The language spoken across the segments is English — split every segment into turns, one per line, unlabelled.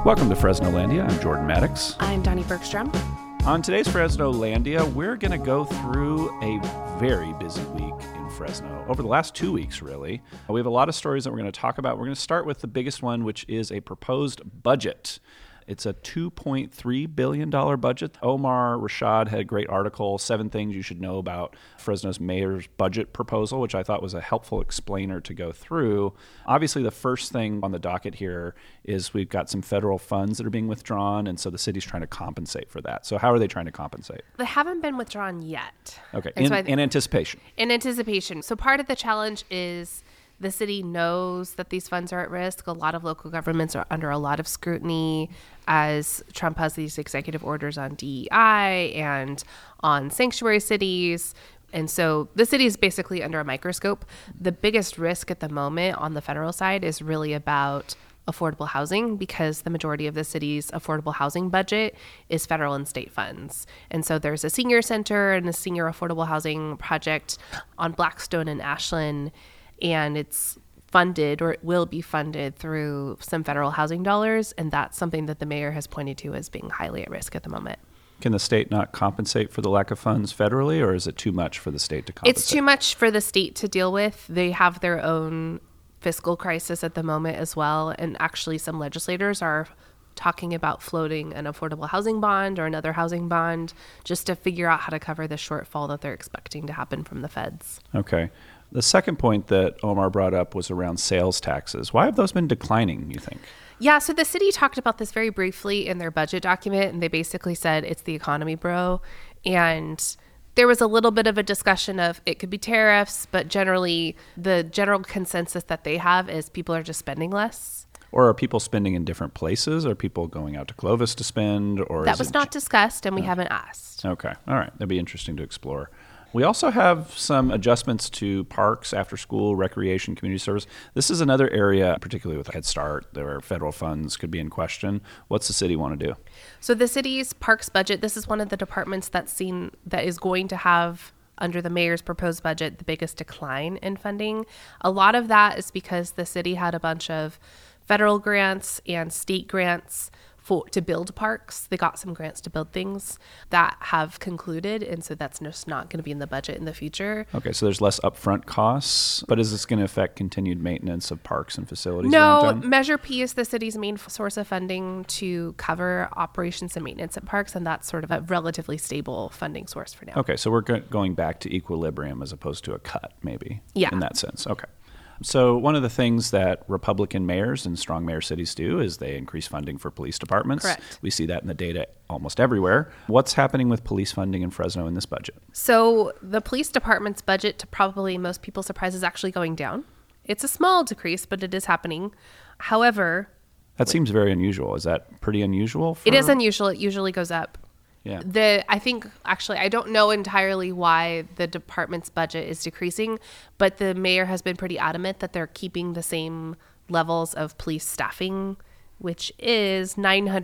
Welcome to Fresnolandia. I'm Jordan Maddox.
I'm Donnie Bergstrom.
On today's Fresnolandia, we're going to go through a very busy week in Fresno. Over the last 2 weeks, really. We have a lot of stories that we're going to talk about. We're going to start with the biggest one, which is a proposed budget. It's a $2.3 billion budget. Omar Rashad had a great article, 7 Things You Should Know About Fresno's Mayor's Budget Proposal, which I thought was a helpful explainer to go through. Obviously, the first thing on the docket here is we've got some federal funds that are being withdrawn, and so the city's trying to compensate for that. So how are they trying to compensate?
They haven't been withdrawn yet.
Okay, in anticipation.
In anticipation. So part of the challenge is the city knows that these funds are at risk. A lot of local governments are under a lot of scrutiny as Trump has these executive orders on DEI and on sanctuary cities. And so the city is basically under a microscope. The biggest risk at the moment on the federal side is really about affordable housing, because the majority of the city's affordable housing budget is federal and state funds. And so there's a senior center and a senior affordable housing project on Blackstone and Ashland, and it's funded, or it will be funded, through some federal housing dollars. And that's something that the mayor has pointed to as being highly at risk at the moment.
Can the state not compensate for the lack of funds federally, or is it too much for the state to compensate?
It's too much for the state to deal with. They have their own fiscal crisis at the moment as well. And actually some legislators are talking about floating an affordable housing bond or another housing bond just to figure out how to cover the shortfall that they're expecting to happen from the feds.
Okay. The second point that Omar brought up was around sales taxes. Why have those been declining, you think?
Yeah, so the city talked about this very briefly in their budget document, and they basically said it's the economy, bro. And there was a little bit of a discussion of it could be tariffs, but generally the general consensus that they have is people are just spending less.
Or are people spending in different places? Are people going out to Clovis to spend? Or
that was not discussed, and we haven't asked.
Okay. All right. That'd be interesting to explore. We also have some adjustments to parks, after school, recreation, community service. This is another area, particularly with Head Start, where federal funds could be in question. What's the city want to do?
So the city's parks budget, this is one of the departments that is going to have, under the mayor's proposed budget, the biggest decline in funding. A lot of that is because the city had a bunch of federal grants and state grants to build parks. They got some grants to build things that have concluded, and so that's just not going to be in the budget in the future.
Okay, so there's less upfront costs, but is this going to affect continued maintenance of parks and facilities?
No, Measure P is the city's main source of funding to cover operations and maintenance at parks, and that's sort of a relatively stable funding source for now.
Okay, so we're going back to equilibrium as opposed to a cut, maybe, in that sense. Okay. So one of the things that Republican mayors and strong mayor cities do is they increase funding for police departments.
Correct.
We see that in the data almost everywhere. What's happening with police funding in Fresno in this budget?
So the police department's budget, to probably most people's surprise, is actually going down. It's a small decrease, but it is happening. However,
that seems very unusual. Is that pretty unusual?
It is unusual. It usually goes up.
Yeah.
I think, actually, I don't know entirely why the department's budget is decreasing, but the mayor has been pretty adamant that they're keeping the same levels of police staffing, which is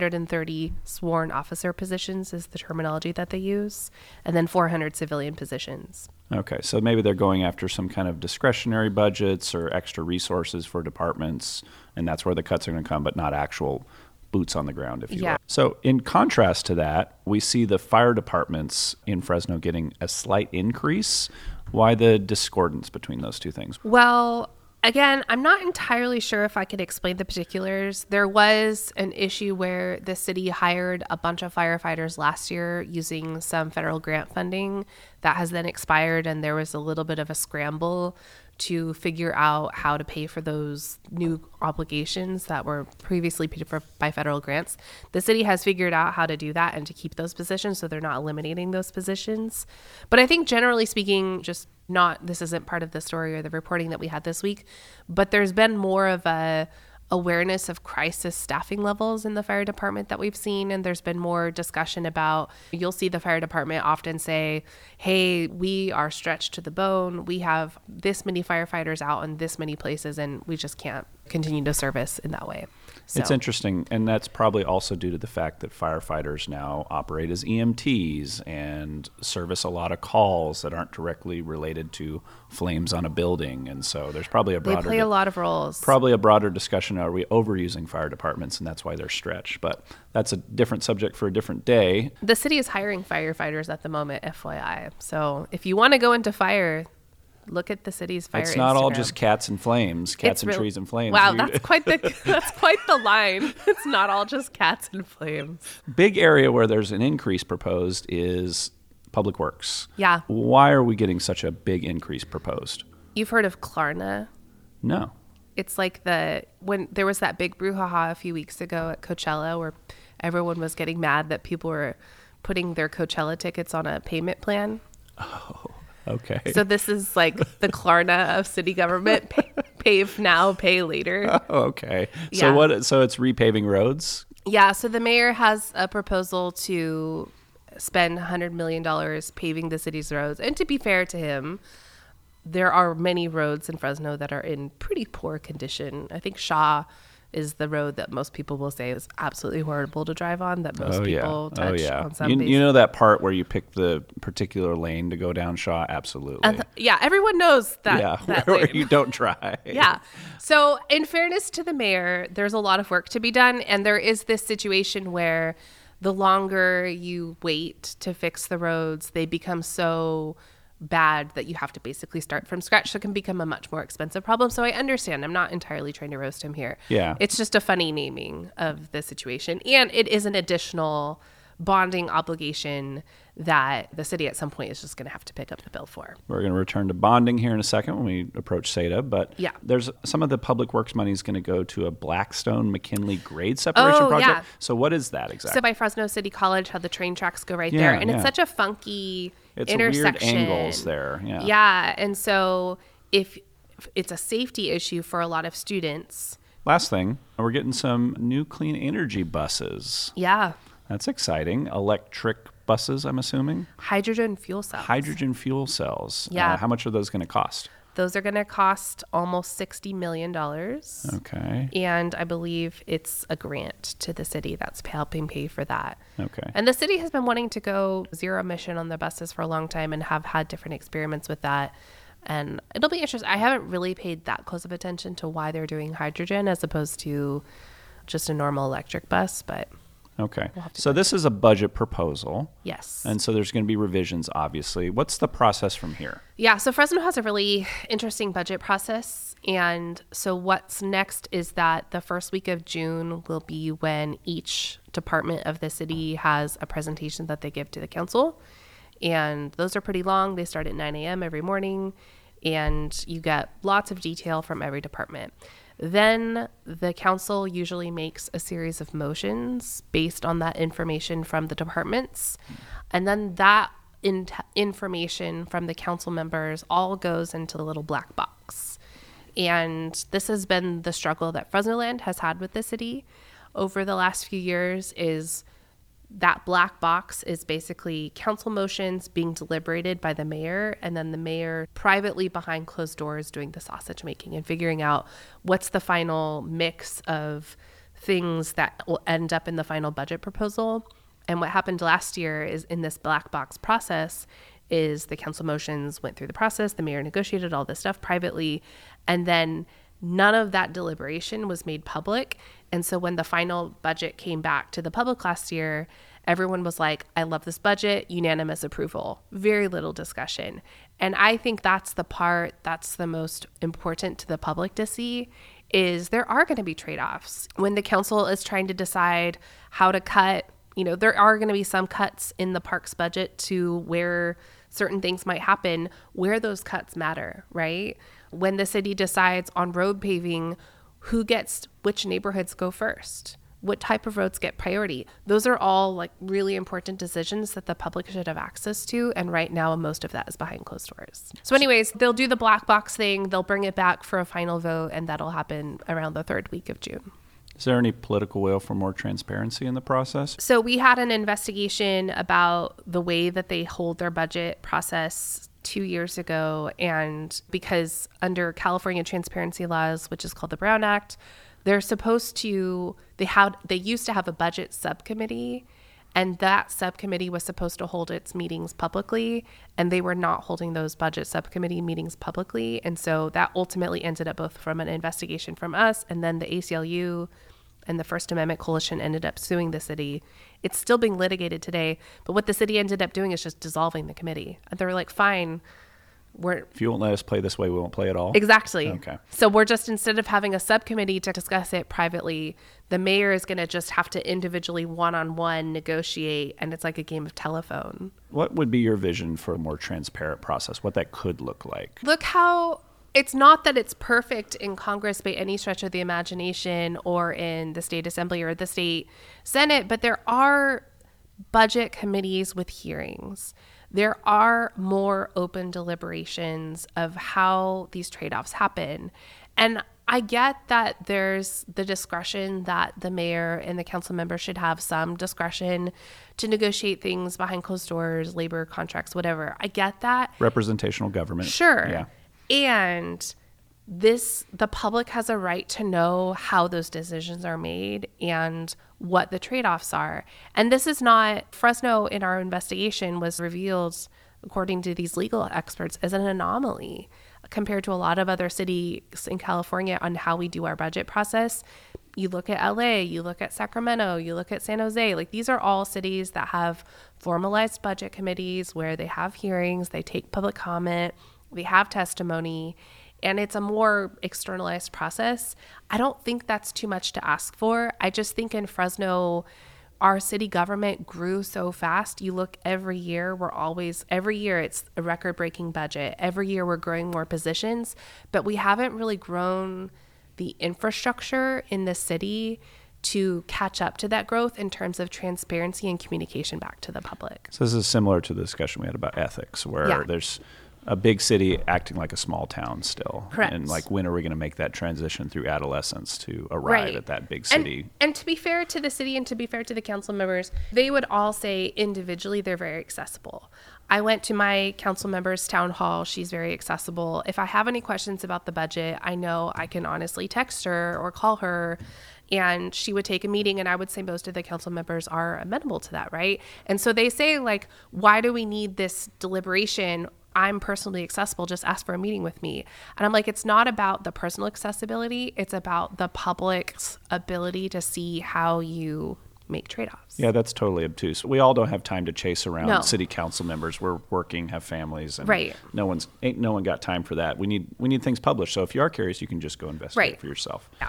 930 sworn officer positions is the terminology that they use, and then 400 civilian positions.
Okay, so maybe they're going after some kind of discretionary budgets or extra resources for departments, and that's where the cuts are going to come, but not actual boots on the ground, if you will. So in contrast to that, we see the fire departments in Fresno getting a slight increase. Why the discordance between those two things?
Well, again, I'm not entirely sure if I could explain the particulars. There was an issue where the city hired a bunch of firefighters last year using some federal grant funding that has then expired, and there was a little bit of a scramble to figure out how to pay for those new obligations that were previously paid for by federal grants. The city has figured out how to do that and to keep those positions, so they're not eliminating those positions. But I think generally speaking, this isn't part of the story or the reporting that we had this week, but there's been more of a awareness of crisis staffing levels in the fire department that we've seen. And there's been more discussion about, you'll see the fire department often say, hey, we are stretched to the bone. We have this many firefighters out in this many places, and we just can't continue to service in that way. So.
It's interesting, and that's probably also due to the fact that firefighters now operate as EMTs and service a lot of calls that aren't directly related to flames on a building, and so there's probably
They play a lot of roles.
Probably a broader discussion, are we overusing fire departments, and that's why they're stretched, but that's a different subject for a different day.
The city is hiring firefighters at the moment, FYI, so if you want to go into fire, look at the city's fire.
It's not
Instagram.
all just cats and flames, cats and trees and flames.
Wow, that's quite the line. It's not all just cats and flames.
Big area where there's an increase proposed is Public Works.
Yeah.
Why are we getting such a big increase proposed?
You've heard of Klarna?
No.
It's like when there was that big brouhaha a few weeks ago at Coachella where everyone was getting mad that people were putting their Coachella tickets on a payment plan.
Oh. Okay.
So this is like the Klarna of city government, pave now, pay later.
Oh, okay.
Yeah.
So it's repaving roads?
Yeah. So the mayor has a proposal to spend $100 million paving the city's roads. And to be fair to him, there are many roads in Fresno that are in pretty poor condition. I think Shaw is the road that most people will say is absolutely horrible to drive on, that most people touch on some
You know that part where you pick the particular lane to go down Shaw? Absolutely.
Yeah, everyone knows that.
Yeah,
that
where
lane.
you don't try.
Yeah. So in fairness to the mayor, there's a lot of work to be done. And there is this situation where the longer you wait to fix the roads, they become so bad that you have to basically start from scratch. So it can become a much more expensive problem. So I understand. I'm not entirely trying to roast him here.
Yeah.
It's just a funny naming of the situation. And it is an additional bonding obligation that the city at some point is just going to have to pick up the bill for.
We're going to return to bonding here in a second when we approach SEDA, but
yeah.
There's some of the public works money is going to go to a Blackstone McKinley grade separation project. Yeah. So what is that exactly?
So by Fresno City College, how the train tracks go right there. And it's such a funky intersection.
Weird angles there. Yeah.
Yeah. And so if it's a safety issue for a lot of students.
Last thing, we're getting some new clean energy buses.
Yeah.
That's exciting. Electric buses, I'm assuming?
Hydrogen fuel cells.
Hydrogen fuel cells.
Yeah.
How much are those going to cost?
Those are going to cost almost $60 million.
Okay.
And I believe it's a grant to the city that's helping pay for that.
Okay.
And the city has been wanting to go zero emission on the buses for a long time and have had different experiments with that. And it'll be interesting. I haven't really paid that close of attention to why they're doing hydrogen as opposed to just a normal electric bus, but...
Okay. So this is a budget proposal.
Yes.
And so there's going to be revisions, obviously. What's the process from here?
Yeah. So Fresno has a really interesting budget process. And so what's next is that the first week of June will be when each department of the city has a presentation that they give to the council. And those are pretty long. They start at 9 a.m. every morning. And you get lots of detail from every department. Then the council usually makes a series of motions based on that information from the departments. And then that information from the council members all goes into the little black box. And this has been the struggle that Fresnoland has had with the city over the last few years is that black box is basically council motions being deliberated by the mayor, and then the mayor privately behind closed doors doing the sausage making and figuring out what's the final mix of things that will end up in the final budget proposal. And what happened last year is in this black box process is the council motions went through the process, the mayor negotiated all this stuff privately, and then none of that deliberation was made public. And so when the final budget came back to the public last year, everyone was like, I love this budget, unanimous approval, very little discussion. And I think that's the part that's the most important to the public to see is there are going to be trade-offs. When the council is trying to decide how to cut, there are going to be some cuts in the parks budget to where certain things might happen, where those cuts matter, right? When the city decides on road paving, who gets which neighborhoods go first? What type of roads get priority? Those are all like really important decisions that the public should have access to. And right now, most of that is behind closed doors. So anyways, they'll do the black box thing. They'll bring it back for a final vote. And that'll happen around the third week of June.
Is there any political will for more transparency in the process?
So we had an investigation about the way that they hold their budget process 2 years ago. And because under California transparency laws, which is called the Brown Act, they used to have a budget subcommittee, and that subcommittee was supposed to hold its meetings publicly, and they were not holding those budget subcommittee meetings publicly. And so that ultimately ended up both from an investigation from us, and then the ACLU and the First Amendment Coalition ended up suing the city. It's still being litigated today, but what the city ended up doing is just dissolving the committee. And they were like, fine,
if you won't let us play this way, we won't play at all.
Exactly.
Okay.
So we're just, instead of having a subcommittee to discuss it privately, the mayor is going to just have to individually one-on-one negotiate, and it's like a game of telephone.
What would be your vision for a more transparent process? What that could look like?
Look how it's not that it's perfect in Congress by any stretch of the imagination or in the state assembly or the state Senate, but there are budget committees with hearings. There are more open deliberations of how these trade-offs happen. And I get that there's the discretion that the mayor and the council members should have some discretion to negotiate things behind closed doors, labor contracts, whatever. I get that.
Representational government.
Sure.
Yeah.
And the public has a right to know how those decisions are made and what the trade-offs are. And this is not, Fresno in our investigation was revealed, according to these legal experts, as an anomaly compared to a lot of other cities in California on how we do our budget process. You look at LA, you look at Sacramento, you look at San Jose, like these are all cities that have formalized budget committees where they have hearings, they take public comment, they have testimony, and it's a more externalized process. I don't think that's too much to ask for. I just think in Fresno, our city government grew so fast. You look every year, every year it's a record-breaking budget. Every year we're growing more positions, but we haven't really grown the infrastructure in the city to catch up to that growth in terms of transparency and communication back to the public.
So this is similar to the discussion we had about ethics, where there's a big city acting like a small town still.
Correct.
And like, when are we going to make that transition through adolescence to arrive at that big city?
And to be fair to the city and to be fair to the council members, they would all say individually they're very accessible. I went to my council member's town hall. She's very accessible. If I have any questions about the budget, I know I can honestly text her or call her, and she would take a meeting, and I would say most of the council members are amenable to that, right? And so they say, like, why do we need this deliberation? I'm personally accessible, just ask for a meeting with me. And I'm like, it's not about the personal accessibility, it's about the public's ability to see how you make trade-offs.
Yeah, that's totally obtuse. We all don't have time to chase around city council members. We're working, have families, and no one got time for that. We need things published. So if you are curious, you can just go investigate for yourself.
Yeah.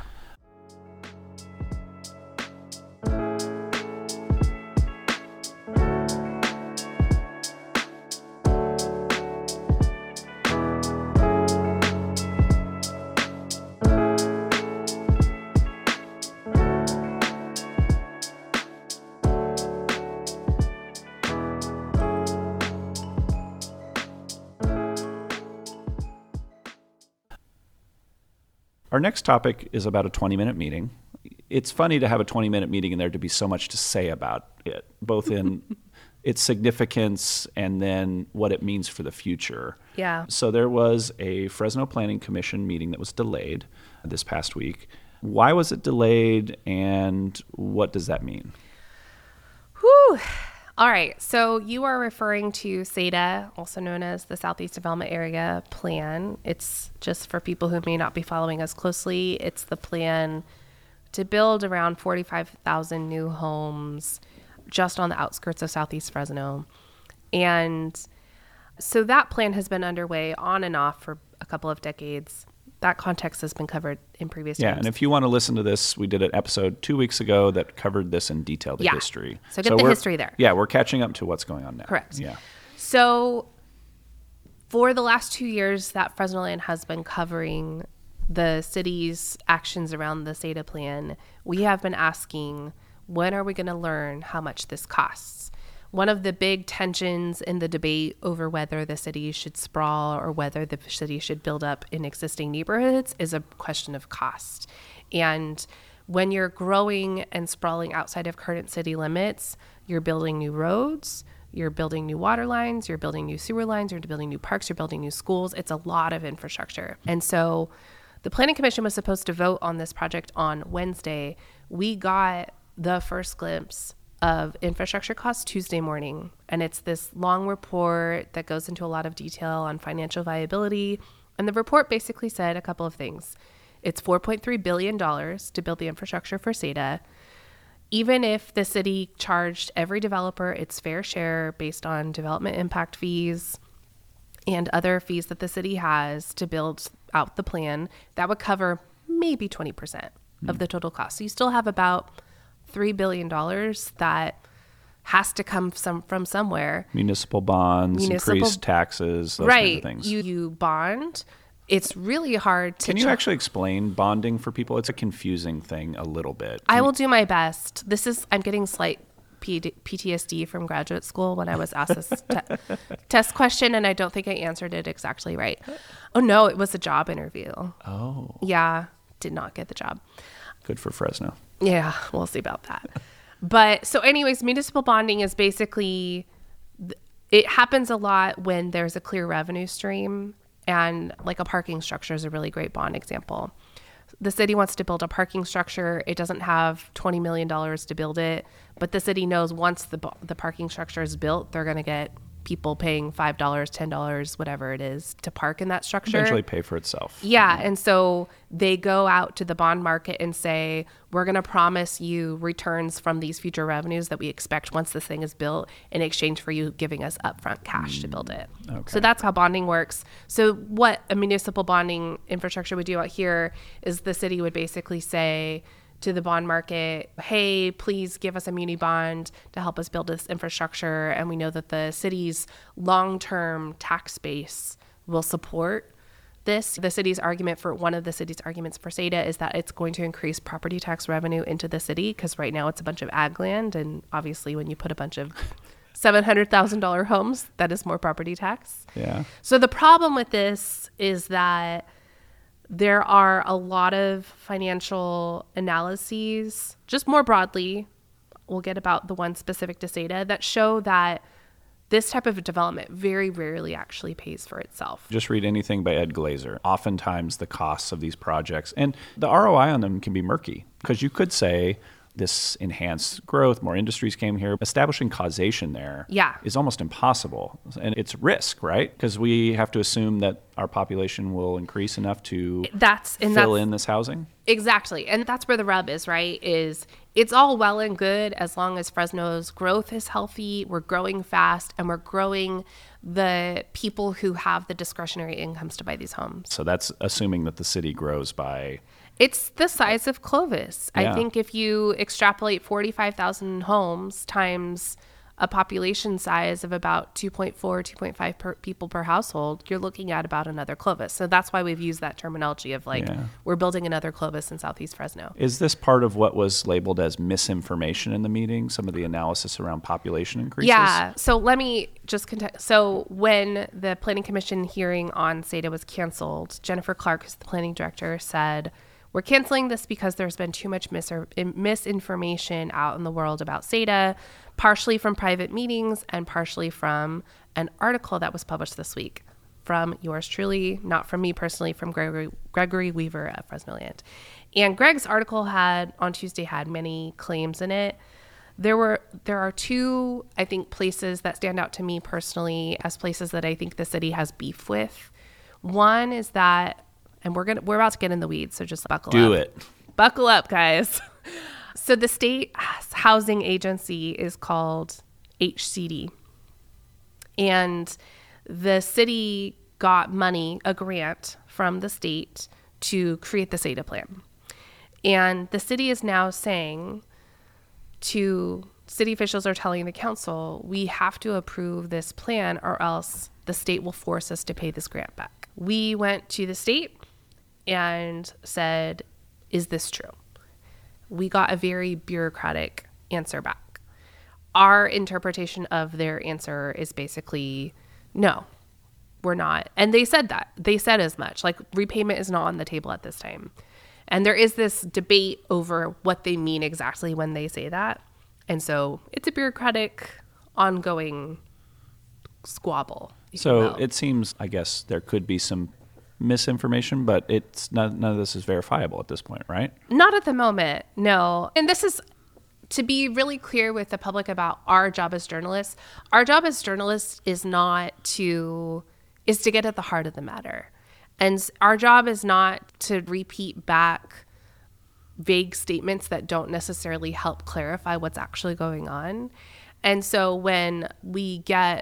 Our next topic is about a 20-minute meeting. It's funny to have a 20-minute meeting and there to be so much to say about it, both in its significance and then what it means for the future.
Yeah.
So there was a Fresno Planning Commission meeting that was delayed this past week. Why was it delayed, and what does that mean?
Whew. All right. So you are referring to SADA, also known as the Southeast Development Area Plan. It's just for people who may not be following us closely. It's the plan to build around 45,000 new homes just on the outskirts of Southeast Fresno. And so that plan has been underway on and off for a couple of decades. That context has been covered in previous times.
Yeah, and if you want to listen to this, we did an episode 2 weeks ago that covered this in detail, the history.
So get the history there.
Yeah, we're catching up to what's going on now.
Correct.
Yeah.
So for the last 2 years that Fresno Land has been covering the city's actions around the SADA plan, we have been asking, when are we going to learn how much this costs? One of the big tensions in the debate over whether the city should sprawl or whether the city should build up in existing neighborhoods is a question of cost. And when you're growing and sprawling outside of current city limits, you're building new roads, You're building new water lines, you're building new sewer lines, you're building new parks, you're building new schools. It's a lot of infrastructure. And so the Planning Commission was supposed to vote on this project on Wednesday. We got the first glimpse of infrastructure costs Tuesday morning. And it's this long report that goes into a lot of detail on financial viability. And the report basically said a couple of things. It's $4.3 billion to build the infrastructure for SADA. Even if the city charged every developer its fair share based on development impact fees and other fees that the city has to build out the plan, that would cover maybe 20% of the total cost. So you still have about $3 billion that has to come from somewhere.
Municipal bonds, increased taxes, those kind of things.
You bond. It's really hard to...
Can you actually explain bonding for people? It's a confusing thing a little bit.
I will do my best. I'm getting slight PTSD from graduate school when I was asked this test question, and I don't think I answered it exactly right. Oh, no, it was a job interview.
Oh.
Yeah, did not get the job.
Good for Fresno.
Yeah, we'll see about that. But so anyways, municipal bonding is basically... It happens a lot when there's a clear revenue stream. And like a parking structure is a really great bond example. The city wants to build a parking structure. It doesn't have $20 million to build it, but the city knows once the parking structure is built, they're going to get people paying $5, $10, whatever it is, to park in that structure.
Eventually pay for itself.
Yeah. And so they go out to the bond market and say, we're going to promise you returns from these future revenues that we expect once this thing is built in exchange for you giving us upfront cash to build it.
Okay.
So that's how bonding works. So what a municipal bonding infrastructure would do out here is the city would basically say to the bond market, hey, please give us a muni bond to help us build this infrastructure. And we know that the city's long-term tax base will support this. The city's argument for one of the city's arguments for SADA is that it's going to increase property tax revenue into the city because right now it's a bunch of ag land. And obviously when you put a bunch of $700,000 homes, that is more property tax.
Yeah.
So the problem with this is that there are a lot of financial analyses, just more broadly, we'll get about the one specific to SADA, that show that this type of development very rarely actually pays for itself.
Just read anything by Ed Glazer. Oftentimes the costs of these projects and the ROI on them can be murky because you could say this enhanced growth, more industries came here. Establishing causation there is almost impossible. And it's risk, right? Because we have to assume that our population will increase enough to fill in this housing.
Exactly. And that's where the rub is, right? Is it's all well and good as long as Fresno's growth is healthy, we're growing fast, and we're growing the people who have the discretionary incomes to buy these homes.
So that's assuming that the city grows by...
It's the size of Clovis.
Yeah.
I think if you extrapolate 45,000 homes times a population size of about 2.4, 2.5 people per household, you're looking at about another Clovis. So that's why we've used that terminology of we're building another Clovis in Southeast Fresno.
Is this part of what was labeled as misinformation in the meeting, some of the analysis around population increases?
Yeah. So let me just so when the Planning Commission hearing on SADA was canceled, Jennifer Clark, who's the planning director, said, we're canceling this because there's been too much misinformation out in the world about SADA, partially from private meetings and partially from an article that was published this week from yours truly, not from me personally, from Gregory Weaver at Fresno Land. And Greg's article on Tuesday had many claims in it. There are two, I think, places that stand out to me personally as places that I think the city has beef with. One is that, and we're about to get in the weeds, so just buckle up.
Do it.
Buckle up, guys. So the state housing agency is called HCD. And the city got money, a grant from the state to create the SADA plan. And the city is now saying city officials are telling the council, we have to approve this plan or else the state will force us to pay this grant back. We went to the state and said, is this true? We got a very bureaucratic answer back. Our interpretation of their answer is basically, no, we're not. And they said that. They said as much. Like, repayment is not on the table at this time. And there is this debate over what they mean exactly when they say that. And so it's a bureaucratic, ongoing squabble.
So it seems, I guess, there could be some misinformation, but none of this is verifiable at this point, right?
Not at the moment, no. And this is to be really clear with the public about our job as journalists. Our job as journalists is to get at the heart of the matter. And our job is not to repeat back vague statements that don't necessarily help clarify what's actually going on. And so when we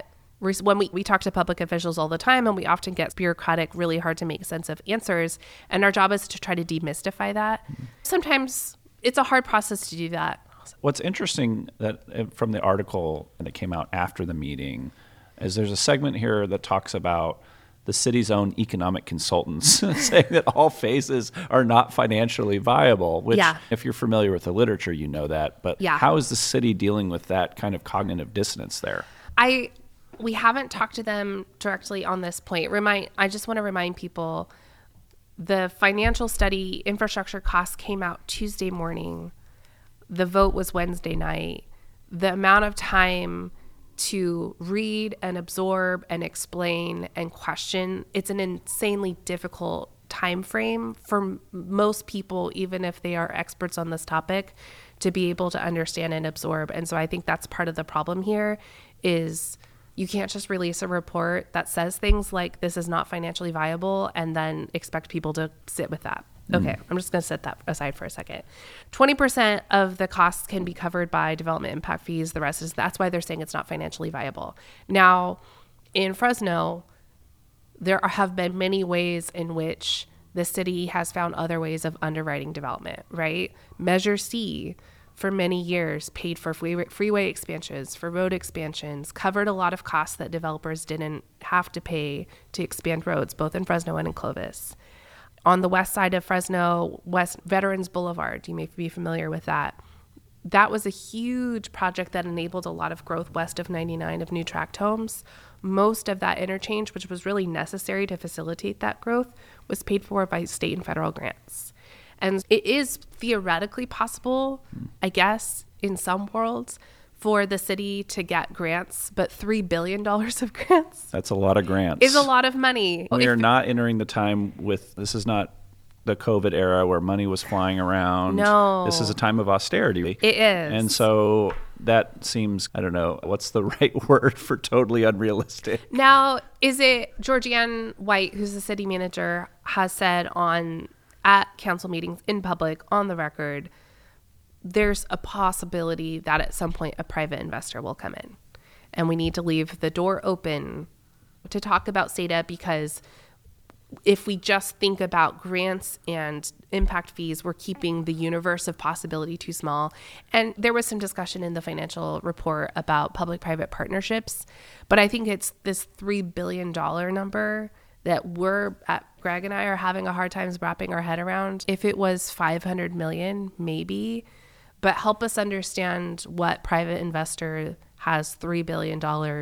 talk to public officials all the time, and we often get bureaucratic, really hard to make sense of answers, and our job is to try to demystify that. Sometimes it's a hard process to do that.
What's interesting that from the article that came out after the meeting is there's a segment here that talks about the city's own economic consultants saying that all phases are not financially viable, which if you're familiar with the literature, you know that. But how is the city dealing with that kind of cognitive dissonance there?
We haven't talked to them directly on this point. I just want to remind people, the financial study, infrastructure costs, came out Tuesday morning. The vote was Wednesday night. The amount of time to read and absorb and explain and question, it's an insanely difficult time frame for most people, even if they are experts on this topic, to be able to understand and absorb. And so I think that's part of the problem here is you can't just release a report that says things like this is not financially viable and then expect people to sit with that. Okay, I'm just going to set that aside for a second. 20% of the costs can be covered by development impact fees. The rest that's why they're saying it's not financially viable. Now, in Fresno, there have been many ways in which the city has found other ways of underwriting development, right? Measure C for many years paid for freeway expansions, for road expansions, covered a lot of costs that developers didn't have to pay to expand roads, both in Fresno and in Clovis. On the west side of Fresno, West Veterans Boulevard, you may be familiar with that. That was a huge project that enabled a lot of growth west of 99 of new tract homes. Most of that interchange, which was really necessary to facilitate that growth, was paid for by state and federal grants. And it is theoretically possible, I guess, in some worlds, for the city to get grants, but $3 billion of grants.
That's a lot of grants.
Is a lot of money.
We are not entering the time this is not the COVID era where money was flying around.
No.
This is a time of austerity.
It is.
And so that seems, I don't know, what's the right word for totally unrealistic?
Now, is it Georgianne White, who's the city manager, has said at council meetings in public on the record, there's a possibility that at some point a private investor will come in. And we need to leave the door open to talk about SADA, because if we just think about grants and impact fees, we're keeping the universe of possibility too small. And there was some discussion in the financial report about public-private partnerships, but I think it's this $3 billion number that Greg and I are having a hard time wrapping our head around. If it was 500 million, maybe. But help us understand what private investor has $3 billion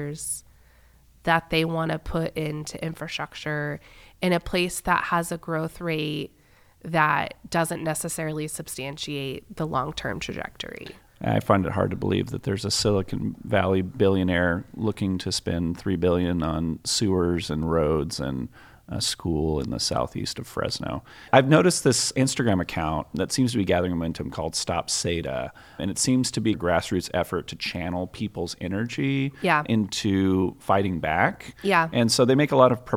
that they want to put into infrastructure in a place that has a growth rate that doesn't necessarily substantiate the long-term trajectory.
I find it hard to believe that there's a Silicon Valley billionaire looking to spend $3 billion on sewers and roads and a school in the southeast of Fresno. I've noticed this Instagram account that seems to be gathering momentum called Stop SADA, and it seems to be a grassroots effort to channel people's energy into fighting back.
Yeah.
And so they make a lot of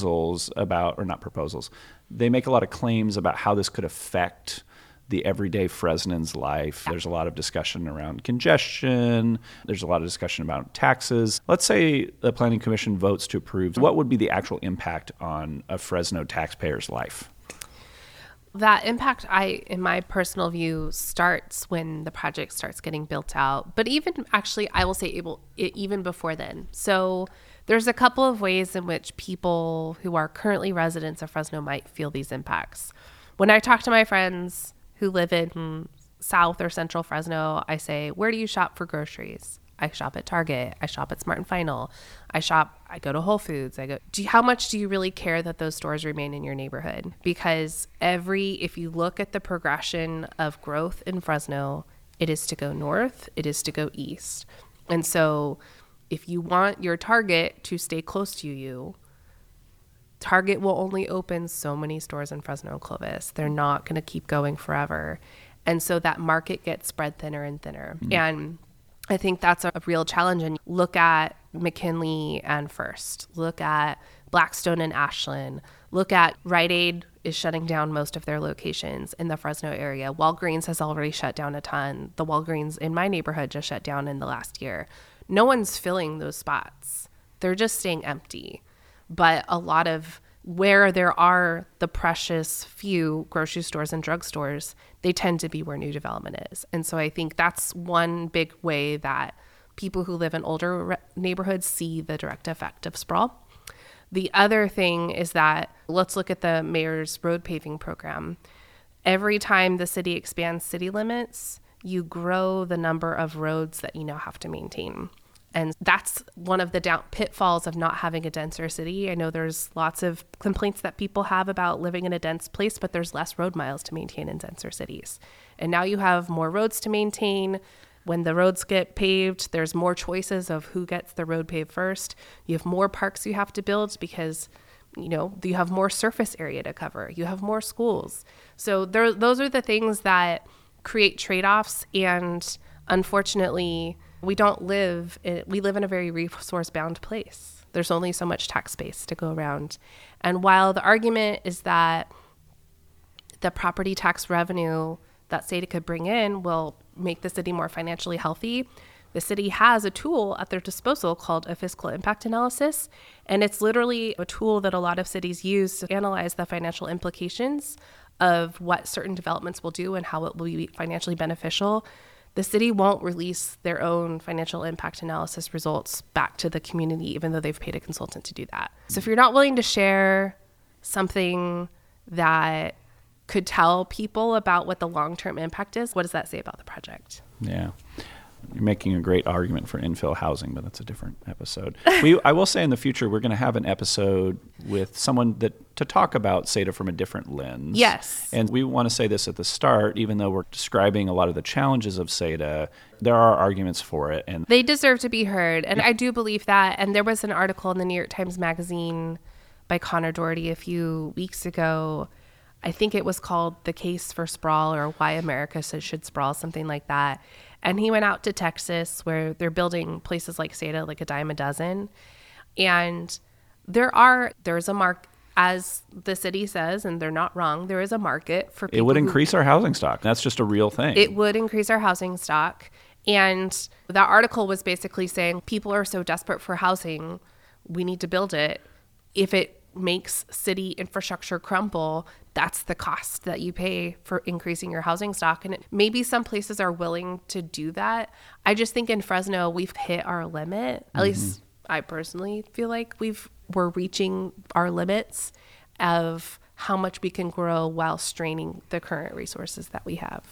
they make a lot of claims about how this could affect the everyday Fresnan's life. There's a lot of discussion around congestion. There's a lot of discussion about taxes. Let's say the Planning Commission votes to approve. What would be the actual impact on a Fresno taxpayer's life?
That impact, in my personal view, starts when the project starts getting built out. But even actually, I will say even before then. So there's a couple of ways in which people who are currently residents of Fresno might feel these impacts. When I talk to my friends who live in South or Central Fresno, I say, where do you shop for groceries? I shop at Target. I shop at Smart & Final. I go to Whole Foods. How much do you really care that those stores remain in your neighborhood? Because if you look at the progression of growth in Fresno, it is to go north, it is to go east. And so if you want your Target to stay close to you, Target will only open so many stores in Fresno and Clovis. They're not going to keep going forever. And so that market gets spread thinner and thinner. And I think that's a real challenge. And look at McKinley and First. Look at Blackstone and Ashland. Look at Rite Aid is shutting down most of their locations in the Fresno area. Walgreens has already shut down a ton. The Walgreens in my neighborhood just shut down in the last year. No one's filling those spots. They're just staying empty. But a lot of where there are the precious few grocery stores and drugstores, they tend to be where new development is. And so I think that's one big way that people who live in older neighborhoods see the direct effect of sprawl. The other thing is that let's look at the mayor's road paving program. Every time the city expands city limits, you grow the number of roads that you now have to maintain. And that's one of the pitfalls of not having a denser city. I know there's lots of complaints that people have about living in a dense place, but there's less road miles to maintain in denser cities. And now you have more roads to maintain. When the roads get paved, there's more choices of who gets the road paved first. You have more parks you have to build because, you have more surface area to cover. You have more schools. So those are the things that create trade-offs. And unfortunately, we live in a very resource-bound place. There's only so much tax space to go around. And while the argument is that the property tax revenue that SADA could bring in will make the city more financially healthy, the city has a tool at their disposal called a fiscal impact analysis. And it's literally a tool that a lot of cities use to analyze the financial implications of what certain developments will do and how it will be financially beneficial. The city won't release their own financial impact analysis results back to the community, even though they've paid a consultant to do that. So if you're not willing to share something that could tell people about what the long-term impact is, what does that say about the project?
Yeah. You're making a great argument for infill housing, but that's a different episode. I will say in the future, we're going to have an episode with someone to talk about SADA from a different lens.
Yes.
And we want to say this at the start, even though we're describing a lot of the challenges of SADA, there are arguments for it. And
they deserve to be heard. And I do believe that. And there was an article in the New York Times Magazine by Connor Doherty a few weeks ago. I think it was called The Case for Sprawl or Why America Should Sprawl, something like that. And he went out to Texas where they're building places like SADA, like a dime a dozen. And there's a market, as the city says, and they're not wrong, there is a market for people.
It would increase our housing stock. That's just a real thing.
It would increase our housing stock. And that article was basically saying people are so desperate for housing, we need to build it. If it makes city infrastructure crumble, that's the cost that you pay for increasing your housing stock. And maybe some places are willing to do that. I just think in Fresno, we've hit our limit. At least I personally feel like we're reaching our limits of how much we can grow while straining the current resources that we have.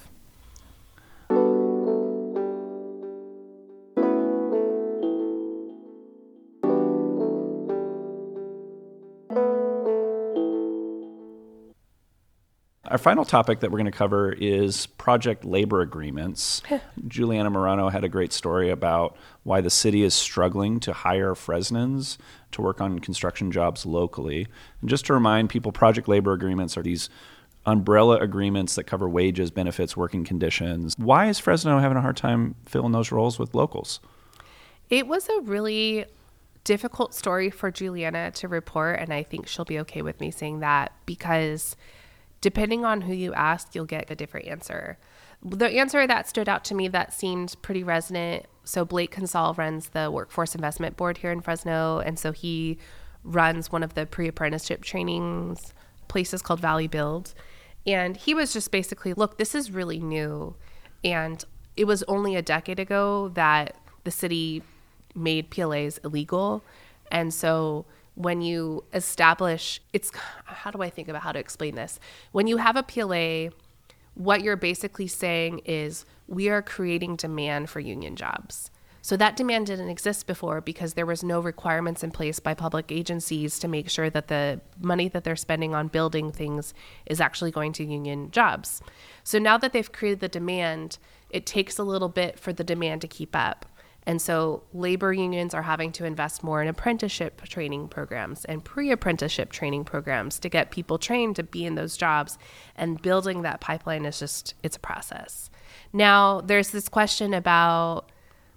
Our final topic that we're going to cover is project labor agreements. Juliana Morano had a great story about why the city is struggling to hire Fresnans to work on construction jobs locally. And just to remind people, project labor agreements are these umbrella agreements that cover wages, benefits, working conditions. Why is Fresno having a hard time filling those roles with locals?
It was a really difficult story for Juliana to report, and I think she'll be okay with me saying that because depending on who you ask, you'll get a different answer. The answer that stood out to me that seemed pretty resonant, so Blake Consall runs the Workforce Investment Board here in Fresno, and so he runs one of the pre-apprenticeship trainings places called Valley Build. And he was just basically, look, this is really new. And it was only a decade ago that the city made PLAs illegal. And so when you establish, how do I think about how to explain this? When you have a PLA, what you're basically saying is we are creating demand for union jobs. So that demand didn't exist before because there was no requirements in place by public agencies to make sure that the money that they're spending on building things is actually going to union jobs. So now that they've created the demand, it takes a little bit for the demand to keep up. And so labor unions are having to invest more in apprenticeship training programs and pre-apprenticeship training programs to get people trained to be in those jobs. And building that pipeline is just, it's a process. Now, there's this question about,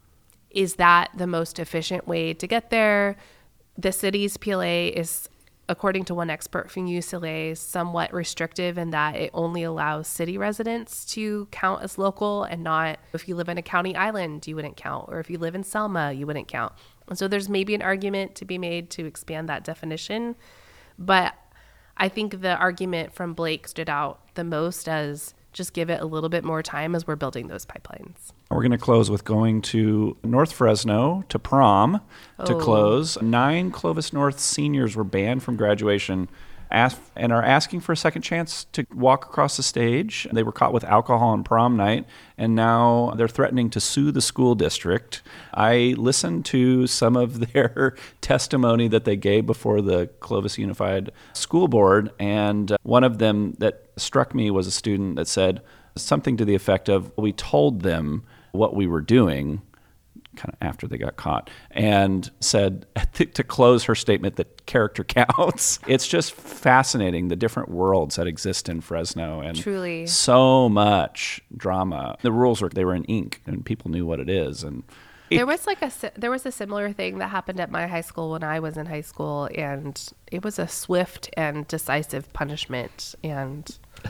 is that the most efficient way to get there? The city's PLA is, according to one expert from UCLA, somewhat restrictive in that it only allows city residents to count as local, and not if you live in a county island, you wouldn't count, or if you live in Selma, you wouldn't count. And so there's maybe an argument to be made to expand that definition. But I think the argument from Blake stood out the most as just give it a little bit more time as we're building those pipelines.
We're going to close with going to North Fresno to prom to close. 9 Clovis North seniors were banned from graduation and are asking for a second chance to walk across the stage. They were caught with alcohol on prom night, and now they're threatening to sue the school district. I listened to some of their testimony that they gave before the Clovis Unified School Board, and one of them that struck me was a student that said something to the effect of, we told them what we were doing, kind of after they got caught, and said to close her statement that character counts. It's just fascinating, the different worlds that exist in Fresno, and
truly
so much drama. The rules they were in ink, and people knew what it is. And
there was a similar thing that happened at my high school when I was in high school, and it was a swift and decisive punishment, and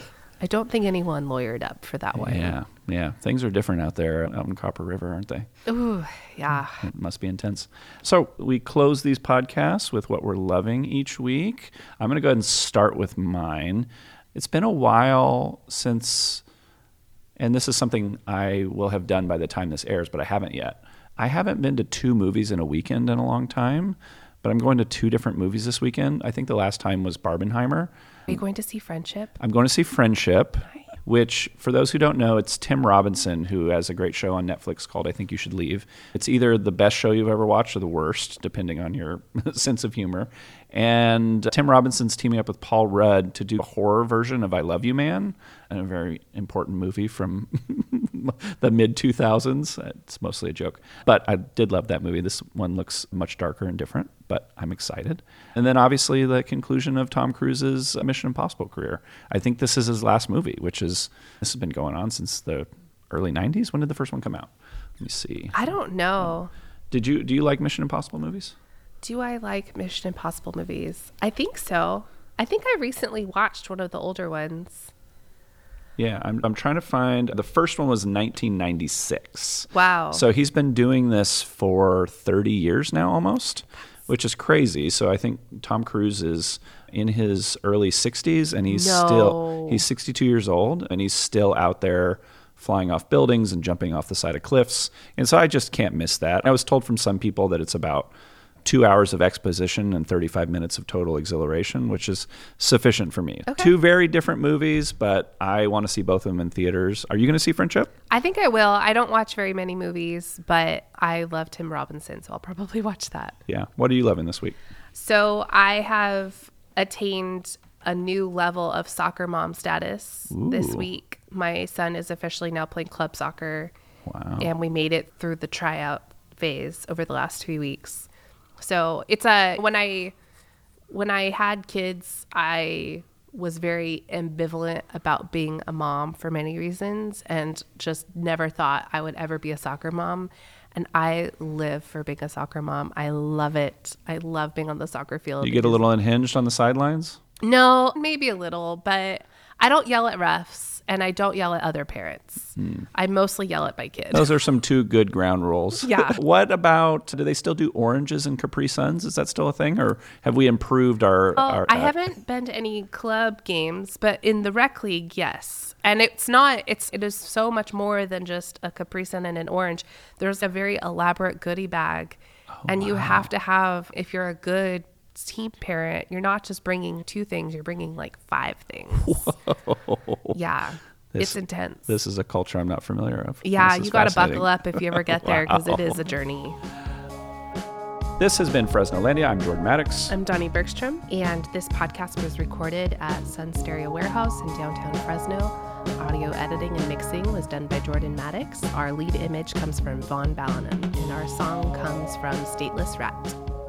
I don't think anyone lawyered up for that one.
Yeah. Things are different out there out in Copper River, aren't they?
Ooh, yeah.
It must be intense. So we close these podcasts with what we're loving each week. I'm going to go ahead and start with mine. It's been a while since, and this is something I will have done by the time this airs, but I haven't yet. I haven't been to 2 movies in a weekend in a long time, but I'm going to 2 different movies this weekend. I think the last time was Barbenheimer.
Are you going to see Friendship?
I'm going to see Friendship, which, for those who don't know, it's Tim Robinson, who has a great show on Netflix called I Think You Should Leave. It's either the best show you've ever watched or the worst, depending on your sense of humor. And Tim Robinson's teaming up with Paul Rudd to do a horror version of I Love You Man, a very important movie from the mid-2000s. It's mostly a joke. But I did love that movie. This one looks much darker and different, but I'm excited. And then obviously the conclusion of Tom Cruise's Mission Impossible career. I think this is his last movie, this has been going on since the early 90s. When did the first one come out? Let me see.
I don't know.
Do you like Mission Impossible movies?
Do I like Mission Impossible movies? I think so. I think I recently watched one of the older ones.
Yeah, I'm trying to find. The first one was 1996.
Wow.
So he's been doing this for 30 years now almost, which is crazy. So I think Tom Cruise is in his early 60s, and he's 62 years old, and he's still out there flying off buildings and jumping off the side of cliffs. And so I just can't miss that. I was told from some people that it's about 2 hours of exposition and 35 minutes of total exhilaration, which is sufficient for me.
Okay.
2 very different movies, but I want to see both of them in theaters. Are you going to see Friendship?
I think I will. I don't watch very many movies, but I love Tim Robinson, so I'll probably watch that.
Yeah. What are you loving this week?
So I have attained a new level of soccer mom status this week. My son is officially now playing club soccer.
Wow.
And we made it through the tryout phase over the last 3 weeks. So it's when I had kids, I was very ambivalent about being a mom for many reasons, and just never thought I would ever be a soccer mom. And I live for being a soccer mom. I love it. I love being on the soccer field.
You get a little unhinged on the sidelines?
No, maybe a little, but I don't yell at refs. And I don't yell at other parents. I mostly yell at my kids.
Those are some 2 good ground rules.
Yeah.
What about, do they still do oranges and Capri Suns? Is that still a thing? Or have we improved our...
I haven't been to any club games, but in the rec league, yes. And it is so much more than just a Capri Sun and an orange. There's a very elaborate goodie bag. And you have to have, if you're a good team parent, you're not just bringing 2 things, you're bringing like 5 things. Whoa. Yeah. It's intense.
This is a culture I'm not familiar of.
Yeah, you got to buckle up if you ever get there, because it is a journey.
This has been Fresnolandia. I'm Jordan Maddox.
I'm Donnie Bergstrom, and this podcast was recorded at Sun Stereo Warehouse in downtown Fresno. Audio editing and mixing was done by Jordan Maddox. Our lead image comes from Vaughn Ballanon, and our song comes from Stateless Rat.